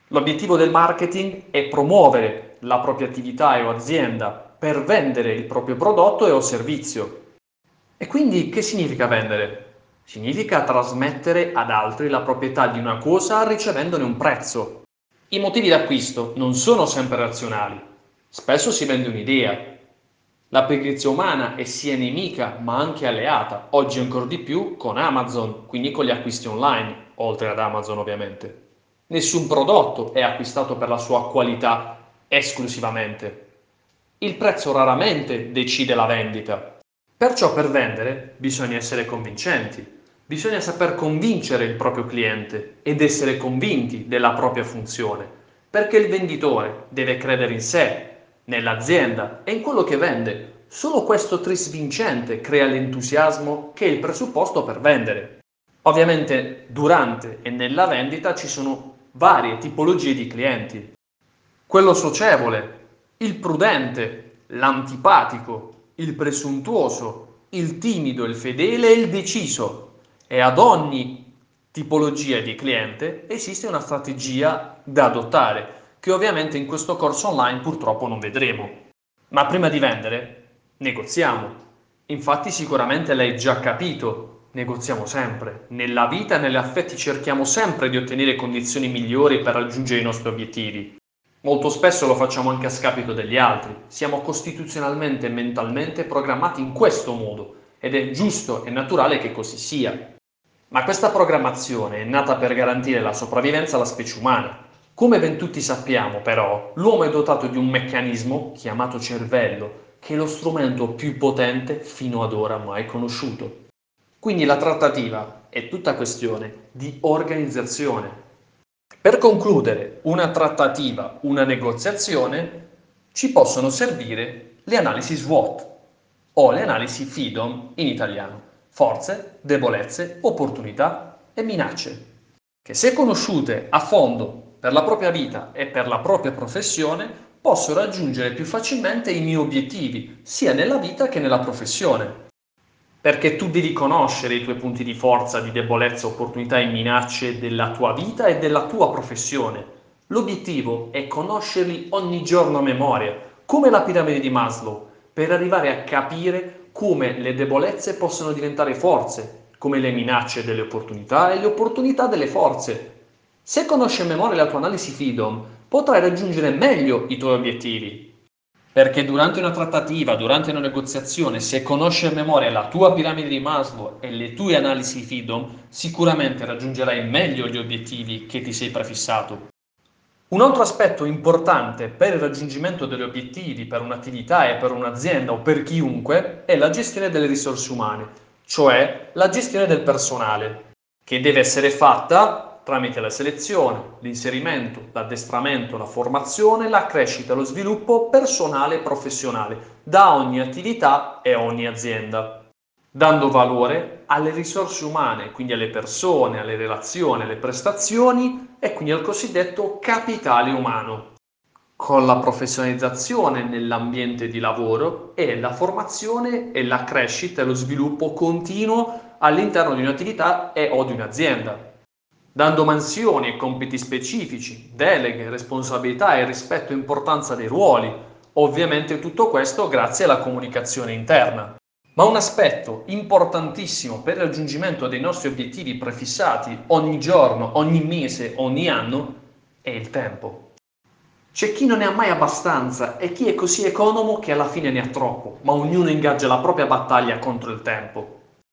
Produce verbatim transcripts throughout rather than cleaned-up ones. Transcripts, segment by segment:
L'obiettivo del marketing è promuovere la propria attività o azienda per vendere il proprio prodotto e o servizio. E quindi che significa vendere? Significa trasmettere ad altri la proprietà di una cosa ricevendone un prezzo. I motivi d'acquisto non sono sempre razionali. Spesso si vende un'idea. La pigrizia umana è sia nemica ma anche alleata, oggi ancora di più con Amazon, quindi con gli acquisti online, oltre ad Amazon ovviamente. Nessun prodotto è acquistato per la sua qualità esclusivamente. Il prezzo raramente decide la vendita. Perciò per vendere bisogna essere convincenti, bisogna saper convincere il proprio cliente ed essere convinti della propria funzione, perché il venditore deve credere in sé, nell'azienda e in quello che vende. Solo questo tris vincente crea l'entusiasmo che è il presupposto per vendere. Ovviamente durante e nella vendita ci sono varie tipologie di clienti. Quello socievole, il prudente, l'antipatico, il presuntuoso, il timido, il fedele e il deciso. E ad ogni tipologia di cliente esiste una strategia da adottare, che ovviamente in questo corso online purtroppo non vedremo. Ma prima di vendere, negoziamo. Infatti sicuramente l'hai già capito, negoziamo sempre. Nella vita e negli affetti cerchiamo sempre di ottenere condizioni migliori per raggiungere i nostri obiettivi. Molto spesso lo facciamo anche a scapito degli altri. Siamo costituzionalmente e mentalmente programmati in questo modo ed è giusto e naturale che così sia. Ma questa programmazione è nata per garantire la sopravvivenza alla specie umana. Come ben tutti sappiamo, però, l'uomo è dotato di un meccanismo chiamato cervello, che è lo strumento più potente fino ad ora mai conosciuto. Quindi la trattativa è tutta questione di organizzazione. Per concludere una trattativa, una negoziazione, ci possono servire le analisi SWOT o le analisi FIDOM in italiano, forze, debolezze, opportunità e minacce, che se conosciute a fondo per la propria vita e per la propria professione posso raggiungere più facilmente i miei obiettivi, sia nella vita che nella professione. Perché tu devi conoscere i tuoi punti di forza, di debolezza, opportunità e minacce della tua vita e della tua professione. L'obiettivo è conoscerli ogni giorno a memoria, come la piramide di Maslow, per arrivare a capire come le debolezze possono diventare forze, come le minacce delle opportunità e le opportunità delle forze. Se conosci a memoria la tua analisi FIDOM, potrai raggiungere meglio i tuoi obiettivi. Perché durante una trattativa, durante una negoziazione, se conosci a memoria la tua piramide di Maslow e le tue analisi FIDOM, sicuramente raggiungerai meglio gli obiettivi che ti sei prefissato. Un altro aspetto importante per il raggiungimento degli obiettivi per un'attività e per un'azienda o per chiunque è la gestione delle risorse umane, cioè la gestione del personale, che deve essere fatta tramite la selezione, l'inserimento, l'addestramento, la formazione, la crescita e lo sviluppo personale e professionale da ogni attività e ogni azienda, dando valore alle risorse umane, quindi alle persone, alle relazioni, alle prestazioni e quindi al cosiddetto capitale umano, con la professionalizzazione nell'ambiente di lavoro e la formazione e la crescita e lo sviluppo continuo all'interno di un'attività e o di un'azienda, dando mansioni e compiti specifici, deleghe, responsabilità e rispetto e importanza dei ruoli. Ovviamente tutto questo grazie alla comunicazione interna. Ma un aspetto importantissimo per il raggiungimento dei nostri obiettivi prefissati ogni giorno, ogni mese, ogni anno è il tempo. C'è chi non ne ha mai abbastanza e chi è così economo che alla fine ne ha troppo, ma ognuno ingaggia la propria battaglia contro il tempo.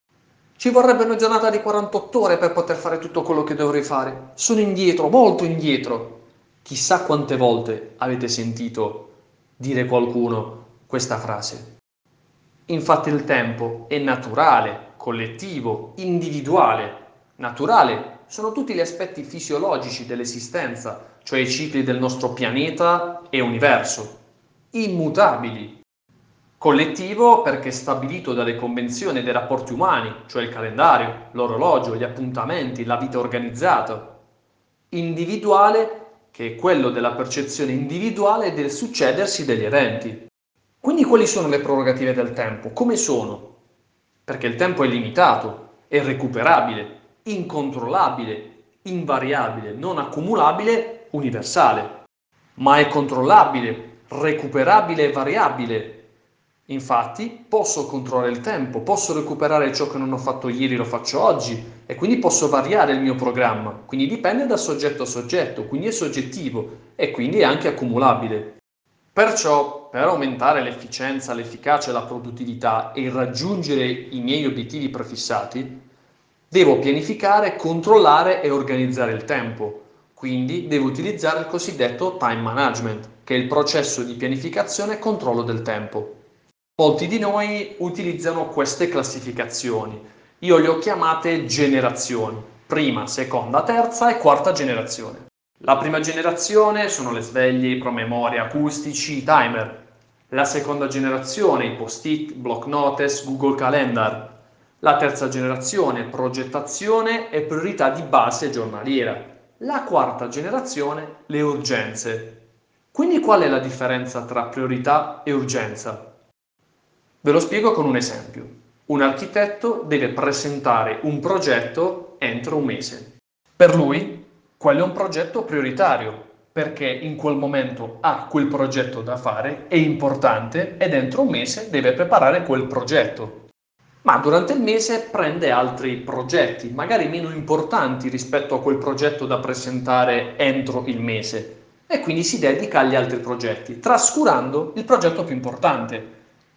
Ci vorrebbe una giornata di quarantotto ore per poter fare tutto quello che dovrei fare. Sono indietro, molto indietro. Chissà quante volte avete sentito dire qualcuno questa frase. Infatti il tempo è naturale, collettivo, individuale. Naturale sono tutti gli aspetti fisiologici dell'esistenza, cioè i cicli del nostro pianeta e universo. Immutabili. Collettivo perché stabilito dalle convenzioni dei rapporti umani, cioè il calendario, l'orologio, gli appuntamenti, la vita organizzata. Individuale che è quello della percezione individuale del succedersi degli eventi. Quindi quali sono le prerogative del tempo? Come sono? Perché il tempo è limitato, è recuperabile, incontrollabile, invariabile, non accumulabile universale, ma è controllabile, recuperabile e variabile. Infatti posso controllare il tempo, posso recuperare ciò che non ho fatto ieri, lo faccio oggi e quindi posso variare il mio programma. Quindi dipende da soggetto a soggetto, quindi è soggettivo e quindi è anche accumulabile. Perciò, per aumentare l'efficienza, l'efficacia e la produttività e raggiungere i miei obiettivi prefissati, devo pianificare, controllare e organizzare il tempo. Quindi devo utilizzare il cosiddetto time management, che è il processo di pianificazione e controllo del tempo. Molti di noi utilizzano queste classificazioni. Io le ho chiamate generazioni, prima, seconda, terza e quarta generazione. La prima generazione sono le sveglie, i promemoria acustici, i timer. La seconda generazione, i post-it, block notice, Google Calendar. La terza generazione, progettazione e priorità di base giornaliera. La quarta generazione, le urgenze. Quindi qual è la differenza tra priorità e urgenza? Ve lo spiego con un esempio. Un architetto deve presentare un progetto entro un mese. Per lui, quello è un progetto prioritario, perché in quel momento ha quel progetto da fare, è importante e dentro un mese deve preparare quel progetto. Ma durante il mese prende altri progetti, magari meno importanti rispetto a quel progetto da presentare entro il mese, e quindi si dedica agli altri progetti, trascurando il progetto più importante.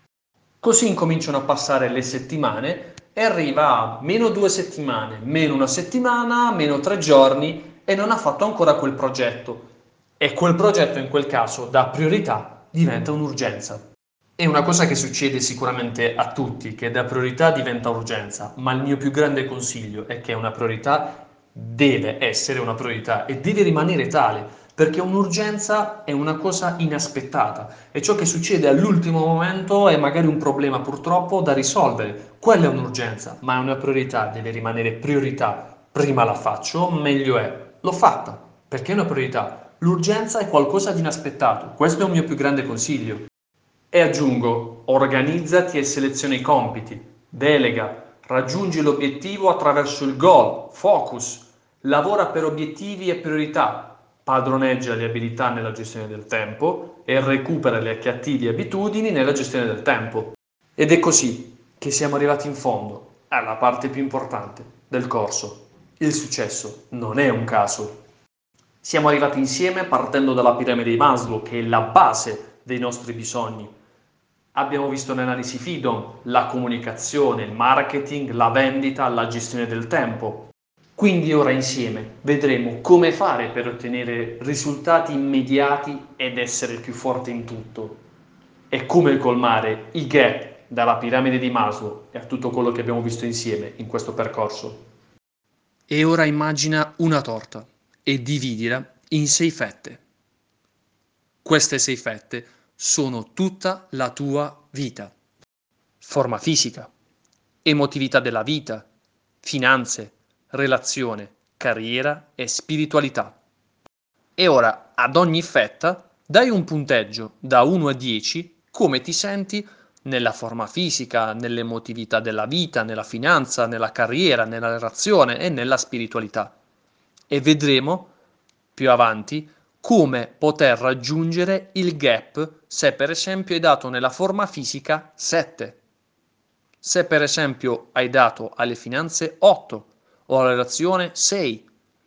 Così incominciano a passare le settimane e arriva a meno due settimane, meno una settimana, meno tre giorni e non ha fatto ancora quel progetto. E quel progetto in quel caso da priorità diventa un'urgenza. È una cosa che succede sicuramente a tutti, che da priorità diventa urgenza, ma il mio più grande consiglio è che una priorità deve essere una priorità e deve rimanere tale, perché un'urgenza è una cosa inaspettata e ciò che succede all'ultimo momento è magari un problema purtroppo da risolvere. Quella è un'urgenza, ma è una priorità, deve rimanere priorità. Prima la faccio, meglio è. L'ho fatta, perché è una priorità. L'urgenza è qualcosa di inaspettato, questo è un mio più grande consiglio. E aggiungo, organizzati e seleziona i compiti, delega, raggiungi l'obiettivo attraverso il goal, focus, lavora per obiettivi e priorità, padroneggia le abilità nella gestione del tempo e recupera le cattive abitudini nella gestione del tempo. Ed è così che siamo arrivati in fondo, alla parte più importante del corso. Il successo non è un caso. Siamo arrivati insieme partendo dalla piramide di Maslow, che è la base dei nostri bisogni. Abbiamo visto l'analisi FIDOM, la comunicazione, il marketing, la vendita, la gestione del tempo. Quindi ora insieme vedremo come fare per ottenere risultati immediati ed essere il più forte in tutto e come colmare i gap dalla piramide di Maslow e a tutto quello che abbiamo visto insieme in questo percorso. E ora immagina una torta e dividila in sei fette. Queste sei fette sono tutta la tua vita. Forma fisica, emotività della vita, finanze, relazione, carriera e spiritualità. E ora ad ogni fetta dai un punteggio da uno a dieci come ti senti nella forma fisica, nell'emotività della vita, nella finanza, nella carriera, nella relazione e nella spiritualità. E vedremo più avanti come poter raggiungere il gap se per esempio hai dato nella forma fisica sette. Se per esempio hai dato alle finanze otto o alla relazione sei.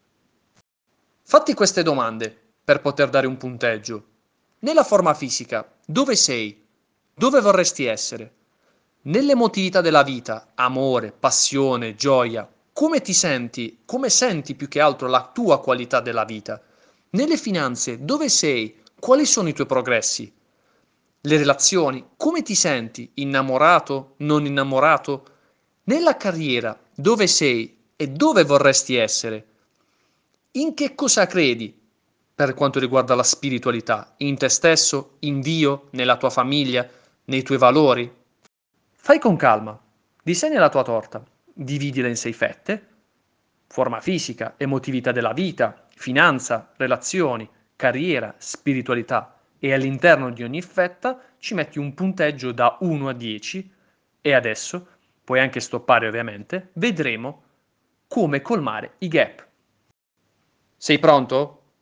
Fatti queste domande per poter dare un punteggio. Nella forma fisica, dove sei? Dove vorresti essere? Nell'emotività della vita, amore, passione, gioia, come ti senti? Come senti più che altro la tua qualità della vita? Nelle finanze, dove sei? Quali sono i tuoi progressi? Le relazioni, come ti senti? Innamorato? Non innamorato? Nella carriera, dove sei e dove vorresti essere? In che cosa credi per quanto riguarda la spiritualità? In te stesso, in Dio, nella tua famiglia, nei tuoi valori? Fai con calma, disegna la tua torta, dividila in sei fette, forma fisica, emotività della vita, finanza, relazioni, carriera, spiritualità e all'interno di ogni fetta ci metti un punteggio da uno a dieci e adesso, puoi anche stoppare ovviamente, vedremo come colmare i gap. Sei pronto?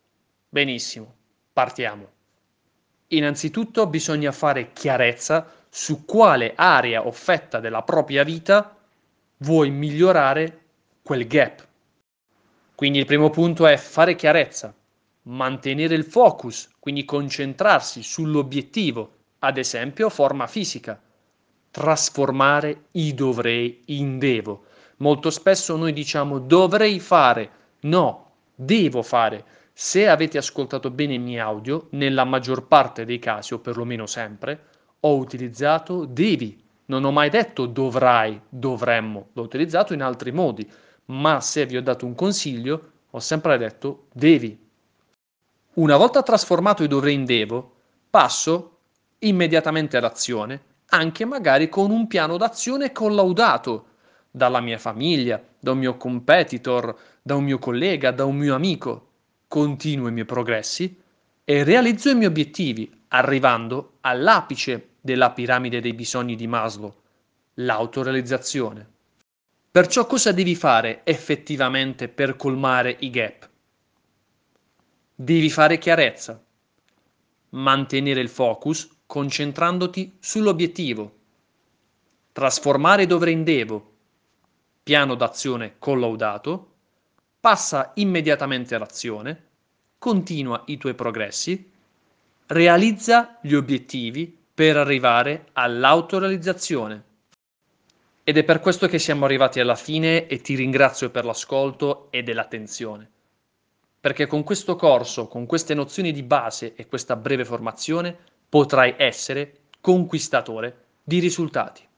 Benissimo, partiamo. Innanzitutto bisogna fare chiarezza su quale area o fetta della propria vita vuoi migliorare quel gap. Quindi il primo punto è fare chiarezza, mantenere il focus, quindi concentrarsi sull'obiettivo, ad esempio forma fisica, trasformare i dovrei in devo. Molto spesso noi diciamo dovrei fare, no, devo fare. Se avete ascoltato bene i miei audio, nella maggior parte dei casi, o perlomeno sempre, ho utilizzato devi. Non ho mai detto dovrai, dovremmo, l'ho utilizzato in altri modi, ma se vi ho dato un consiglio, ho sempre detto devi. Una volta trasformato i dovrei in devo, passo immediatamente all'azione, anche magari con un piano d'azione collaudato dalla mia famiglia, da un mio competitor, da un mio collega, da un mio amico. Continuo i miei progressi e realizzo i miei obiettivi, arrivando all'apice della piramide dei bisogni di Maslow, l'autorealizzazione. Perciò cosa devi fare effettivamente per colmare i gap? Devi fare chiarezza, mantenere il focus concentrandoti sull'obiettivo, trasformare dovrei in devo, piano d'azione collaudato, passa immediatamente all'azione, continua i tuoi progressi, realizza gli obiettivi per arrivare all'autorealizzazione. Ed è per questo che siamo arrivati alla fine e ti ringrazio per l'ascolto e dell'attenzione. Perché con questo corso, con queste nozioni di base e questa breve formazione, potrai essere conquistatore di risultati.